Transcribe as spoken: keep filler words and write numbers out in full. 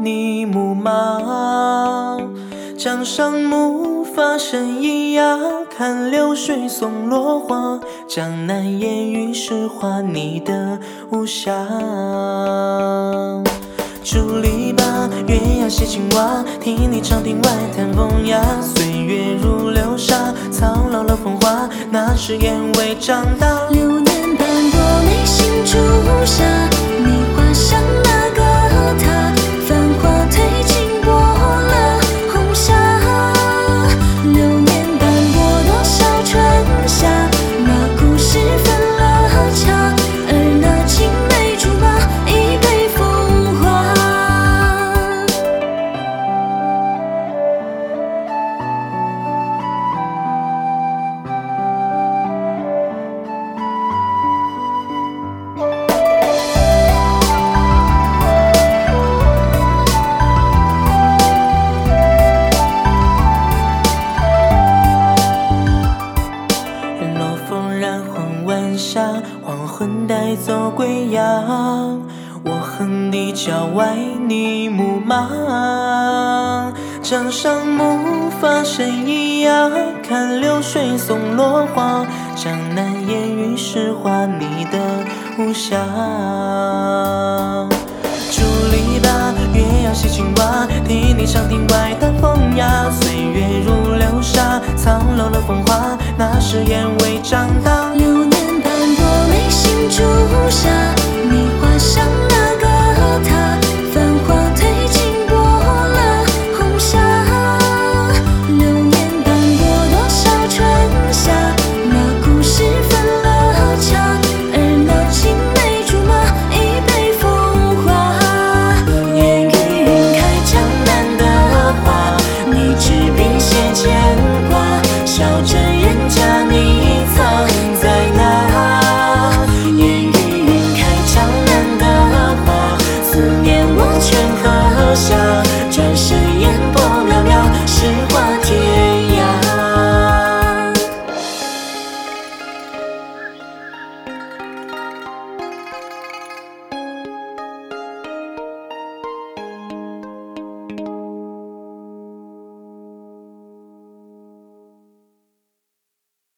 你牧马，江上木发生咿呀，看流水送落花，江南烟雨是画你的无暇。竹篱笆，月牙戏青蛙，听你长亭外谈风雅。岁月如流沙，草老了风华，那时烟未长大。 流年斑驳，眉心朱砂，你画像那个他，繁华褪尽过了红霞。流年斑驳，多少春夏，那故事分了恰，而那青梅竹马已被风化。 黄昏带走归阳，我哼你郊外你牧马，江上木发生咿呀，看流水送落花，江南烟雨是画你的无暇。竹篱笆，月牙戏青蛙，听你长亭外谈风雅。岁月如流沙，草老了风华，那时烟未长大。 流年斑驳，眉心朱砂，你画像那个他。